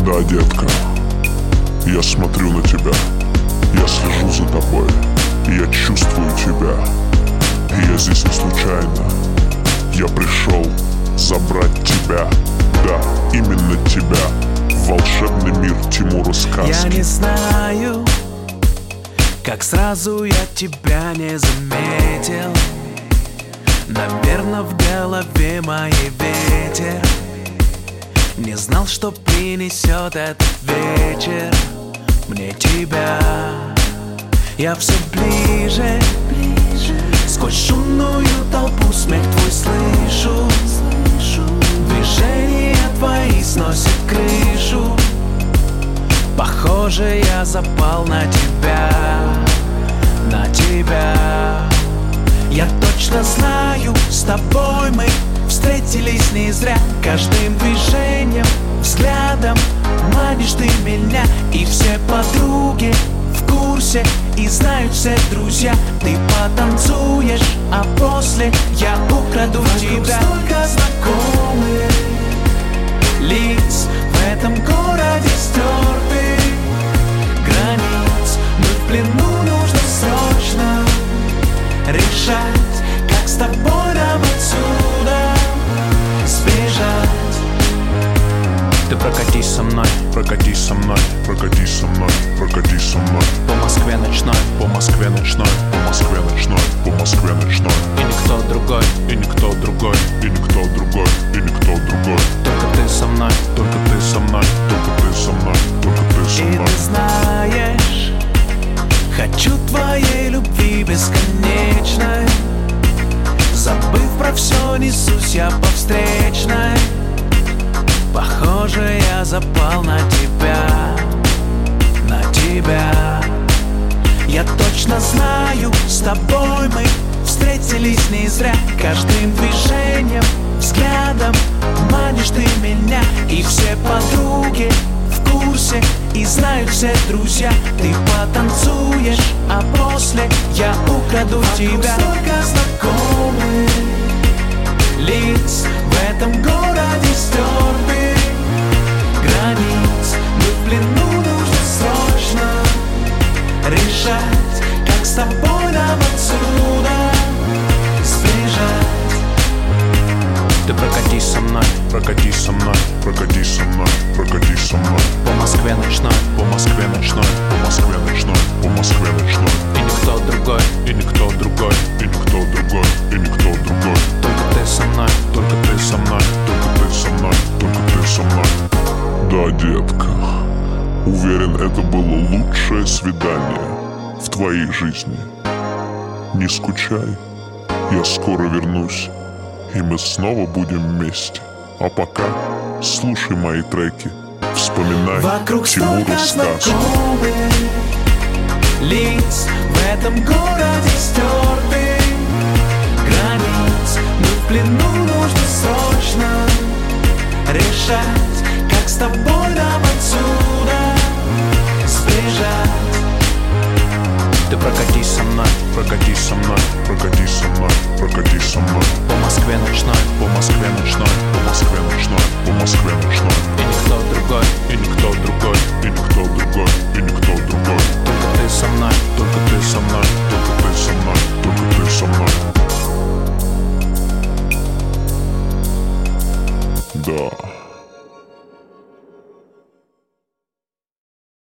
Да, детка, я смотрю на тебя, я слежу за тобой, я чувствую тебя. И я здесь не случайно, я пришел забрать тебя. Да, именно тебя, в волшебный мир Тимура сказки. Я не знаю, как сразу я тебя не заметил. Наверно, в голове моей ветер. Не знал, что принесет этот вечер мне тебя. Я все ближе, сквозь шумную толпу смех твой слышу. Движения твои сносят крышу. Похоже, я запал на тебя, на тебя. Я точно знаю, с тобой мы встретились не зря. Каждым движением, взглядом манишь ты меня. И все подруги в курсе, и знают все друзья. Ты потанцуешь, а после я украду тебя. Столько знакомых лиц в этом городе стертых границ. Мы в плену, нужно срочно решать, как с тобой нам отсюда сбежать. Ты прокатись со мной, прокатись со мной, прокатись со мной, прокатись со мной. По Москве ночной, по Москве ночной, по Москве ночной, по Москве ночной. И никто другой, и никто другой, и никто другой, и никто другой. Только ты со мной, только ты со мной, только ты со мной, только ты со мной. И ты знаешь, хочу твоей любви бесконечной. Забыв про все, несусь я по встречной. Похоже, я запал на тебя, на тебя. Я точно знаю, с тобой мы встретились не зря. Каждым движением, взглядом манишь ты меня. И все подруги в курсе, и знают все друзья. Ты потанцуешь, а после я украду тебя. Столько знакомых лиц в этом городе стертых границ. Мы в плену, нужно срочно решать, как с тобой нам отсюда сбежать. Ты прокатись со мной, прокатись со мной, прокатись со мной, прокатись со мной. По Москве ночной, по Москве ночной, по Москве ночной, по Москве ночной. И никто другой, и никто другой, и никто другой, и никто другой. Только ты со мной, только ты со мной, только ты со мной, только ты со мной. Да, детка, уверен, это было лучшее свидание в твоей жизни. Не скучай, я скоро вернусь, и мы снова будем вместе. А пока слушай мои треки, вспоминай вокруг Тимура столько сказки. знакомых лиц в этом городе стертых границ. Мы в плену, нужно срочно решать, как с тобой нам отсюда сбежать. Ты прокатись со мной, прокатись со мной, прокатись со мной, прокатись со мной. По Москве ночной, по Москве ночной, по Москве ночной, по Москве ночной. И